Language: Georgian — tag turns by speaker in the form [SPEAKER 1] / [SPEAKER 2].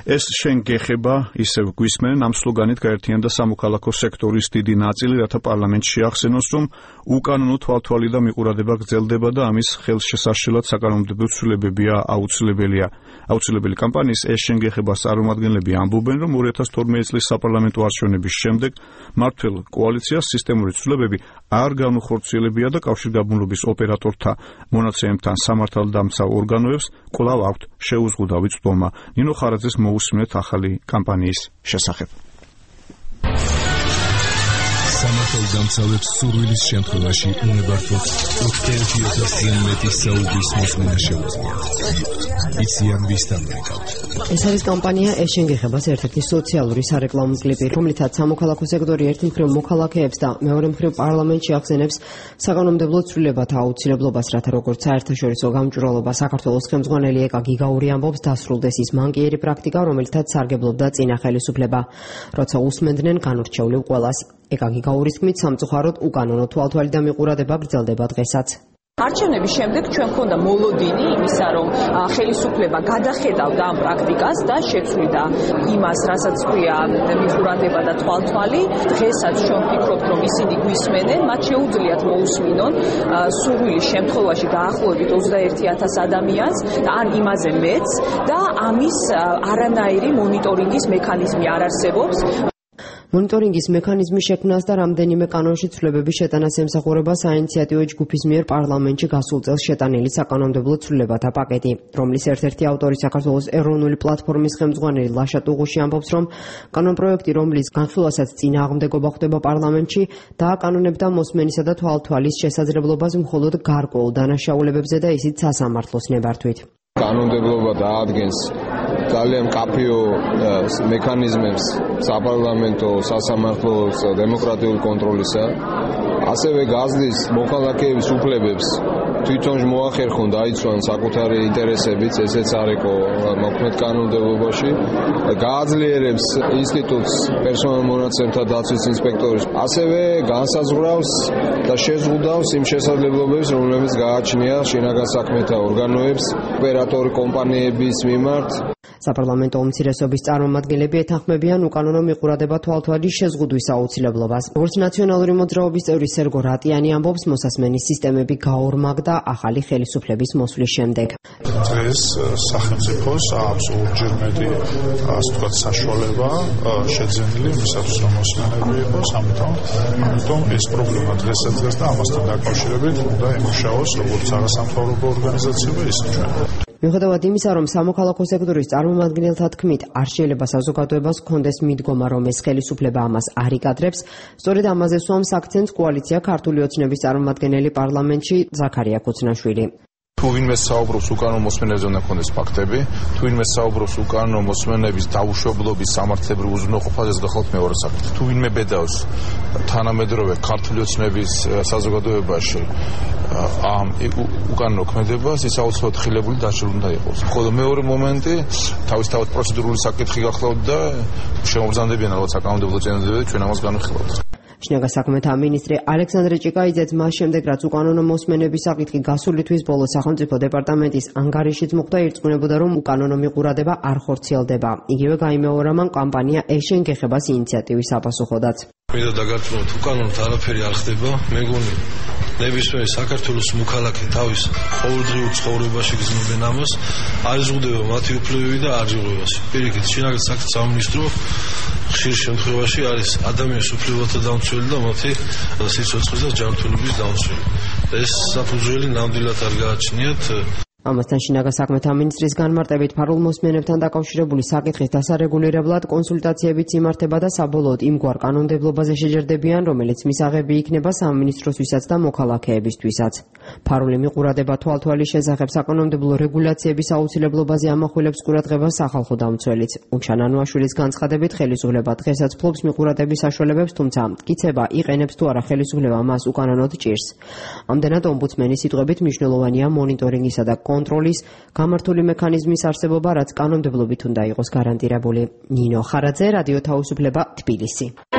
[SPEAKER 1] ეს შენ გეხება, ისევ გვისმენენ ამ სლოგანით გაერთიანდა სამოქალაქო სექტორის დიდი ნაწილი, რათა პარლამენტში ახსენოს, რომ უკანონო თვალთვალი და მიყურადება გრძელდება და ამის ხელშესარშელად საკანონმდებლო ცვლილებებია აუცილებელი. კამპანიის ეს შენ გეხებას წარმომადგენლები ამბობენ, რომ 2012 წლის საპარლამენტო არჩევნების შემდეგ მმართველ კოალიციას სისტემური ცვლილებები არ განუხორციელებია და კავშირგაბმულობის ოპერატორთა მონაცემებთან სამართალდამცავ ორგანოებს კვლავ აქვთ შეუზღუდავი წვდომა. ნინო ხარაძეს მოусმინეთ ახალი კამპანიის შესახებ.
[SPEAKER 2] სამართალდამცავებს სურვილის შემთხვევაში უნებართვოდ 21,000-ზე მეტი საუბრის მოსმენა შეუძლიათ. იციან ვისთან მეკავთ.
[SPEAKER 3] ეს არის კამპანია ეს შენ გეხებას ერთ-ერთი სოციალური სარეკლამო კლიპი, რომლითაც სამოქალაქო სექტორი ერთი მხრივ მოქალაქეებს და მეორე მხრივ პარლამენტში ახსენებს საკანონმდებლო ცვლილებათა აუცილებლობას, რათა როგორც საერთაშორისო გამჭვირვალობა საქართველოს ხელმძღვანელი ეკა გიგაური ამბობს დასრულდეს ის მანკიერი პრაქტიკა, რომელთაც სარგებლობდა წინა ხელისუფლება, როცა უსმენდნენ განურჩევლივ ყველას. ეკა გიგაურის თქმით, სამწუხაროდ უკანონო თვალთვალი და მიყურადება გრძელდება დღესაც.
[SPEAKER 4] არჩევნების შემდეგ ჩვენ გვქონდა მოლოდინი იმისა, რომ ხელისუფლება გადახედავდა ამ პრაქტიკას და შეცვლიდა იმას, რასაც ქვია მიყურადება და თვალთვალი. დღესაც ჩვენ ვფიქრობთ, რომ ისინი გვისმენენ, მათ შეუძლიათ მოусმინონ სურვილის შემთხვევაში დაახლოებით 21,000 ადამიანს და ან იმაზე მეც და ამის არანაირი მონიტორინგის მექანიზმი არ არსებობს.
[SPEAKER 3] მონიტორინგის მექანიზმის შექმნას და რამდენიმე კანონში ცვლილებების შეტანას ემსახურება საინიციატივო ჯგუფის მიერ პარლამენტში გასულ წელს შეტანილი საკანონმდებლო ცვლილებათა პაკეტი, რომლის ერთ-ერთი ავტორი საქართველოს ეროვნული პლატფორმის ხელმძღვანელი ლაშა ტუღუში ამბობს, რომ კანონპროექტი, რომლის განხილვასაც წინააღმდეგობა ხდება პარლამენტში, დააკანონებდა მოსმენისა და თვალთვალის შესაძლებლობას მხოლოდ გარკვეულ დანაშაულებებზე და ისიც სასამართლოს ნებართვით.
[SPEAKER 5] კანონმდებლობა დაადგენს ძალიან მკაფიო მექანიზმებს საპარლამენტო, სასამართლო, დემოკრატიული კონტროლისა, ასევე გაზრდის მოქალაქეების უფლებებს თვითონ მოახერხონ დაიცვან საკუთარი ინტერესებიც, ესეც არ იყო მოქმედ კანონმდებლობაში, გააძლიერებს ინსტიტუტს პერსონალურ მონაცემთა დაცვის ინსპექტორის, ასევე განსაზღვრავს და შეზღუდავს იმ შესაძლებლობებს, რომლებიც გააჩნია შინაგან საქმეთა ორგანოებს ოპერატორი კომპანიების მიმართ.
[SPEAKER 3] საპარლამენტო უმცირესობის წარმომადგენლები ეთანხმებიან უკანონო მიყურადება თვალთვალის შეზღუდვის აუცილებლობას. როგორც ნაციონალური მოძრაობის წევრი სერგო რატიანი ამბობს, მოსასმენის სისტემები გაორმაგდა ახალი ხელისუფლების მოსვლის შემდეგ.
[SPEAKER 6] დღეს სახელმწიფოს აქვს ორჯერ მეტი საშუალება შეძენილი იმისათვის, რომ მოსმენები იყოს, ამიტომ ეს პრობლემა დღესაც და ამასთან დაკავშირებით უნდა ემუშაოს როგორც არასამთავრობო ორგანიზაციები, ისე ჩვენ.
[SPEAKER 3] მიუხედავად იმისა, რომ სამოქალაქო სექტორის წარმომადგენელთა თქმით არ შეიძლება საზოგადოებას ჰქონდეს მიდგომა, რომ ეს ხელისუფლება ამას არ იკადრებს, სწორედ ამაზე სვამს აქცენტს კოალიცია ქართული ოცნების წარმომადგენელი პარლამენტში ზაქარია ქუცნაშვილი.
[SPEAKER 7] თუ ვინმე საუბრობს უკანონო მოსმენებზე უნდა ქონდეს ფაქტები, თუ ვინმე საუბრობს უკანონო მოსმენების დაუშვებლობის სამართლებრივ უზრუნველყოფაზე გახლავთ მეორე საკითხი. თუ ვინმე ბედავს თანამედროვე ქართული ოცნების საზოგადოებაში ამ უკანონო ქმედებას, ის აუცილებლად ხილებული დაშლილი უნდა იყოს. ხოლო მეორე მომენტი თავისთავად პროცედურული საკითხი გახლავთ და შემოგზანდებიან ალბათ საკანონმდებლო წინადადებები, ჩვენ ამას განვიხილავთ.
[SPEAKER 3] შინაგან საქმეთა მინისტრი ალექსანდრე ჭიკაიძეც მას შემდეგ, რაც უკანონო მოსმენების საკითხი გასული თვის ბოლოს სახელმწიფო დეპარტამენტის ანგარიშით მოხვდა, ირწმუნებოდა, რომ უკანონო მიყურადება არ ხორციელდება. იგივე გაიმეორა მან კამპანია ეს შენ გეხებას ინიციატივის საპასუხოდაც.
[SPEAKER 8] მინდა დაგარწმუნოთ, უკანონოდ არაფერი არ ხდება. მეგონი ნებისმიერი საქართველოს მოქალაქე თავის ყოველდღიურ ცხოვრებაში გრძნობენ ამას, არ იზღუდება მათი უფლებები და არ იღებას. პირიქით, შინაგან საქმეთა სამინისტრო ხშირ შემთხვევაში არის ადამიანის უფლებათა დამცველი და მათი სიცოცხლის და ჯანმრთელობის დამცველი. ეს საფუძველი ნამდვილად არ გააჩნიათ.
[SPEAKER 3] ამასთან შინაგან საქმეთა მინისტრის განმარტებით ფარულ მოსმენებთან დაკავშირებული საკითხის დასარეგულირებლად კონსულტაციებიც იმართება და საბოლოოდ იმგვარ კანონმდებლობაზე შეჯერდებიან, რომელიც მისაღები იქნება სამინისტროსთვისაც და მოქალაქეებისთვისაც. ფარული მიყურადება თვალთვალის შესახებ საკანონმდებლო რეგულაციების აუცილებლობაზე ამახვილებს ყურადღებას სახალხო დამცველიც. უჩან ანუაშვილის განცხადებით, ხელისუფლება დღესაც ფლობს მიყურადების საშუალებებს, თუმცა მტკიცება იყენებს თუ არა ხელისუფლება მას უკანონოდ ჭირს. ამდენად ომბუდსმენის სიტყვებით მნიშვნელოვანია მონიტორინგისა და კონტროლის გამართული მექანიზმის არსებობა, რაც კანონმდებლობით უნდა იყოს გარანტირებული. ნინო ხარაძე, რადიო თავისუფლება, თბილისი.